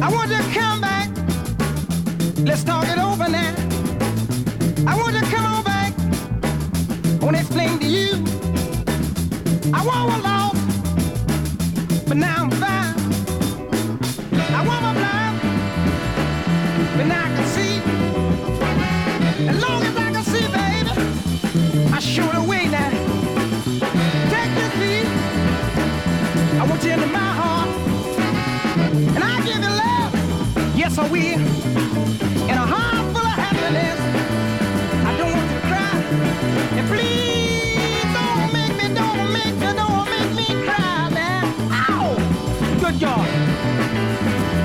I want you to come back. Let's talk it over now. I want you to come on back. I want to explain to you. I was lost, but now I'm fine. I was blind, but now I can see. As long as I can see, baby, I show the way now. Take this beat. I want you into my heart, and I give you love. Yes, I will. In a heart full of happiness, I don't want you to cry. And please don't make me cry, man. Ow! Good God.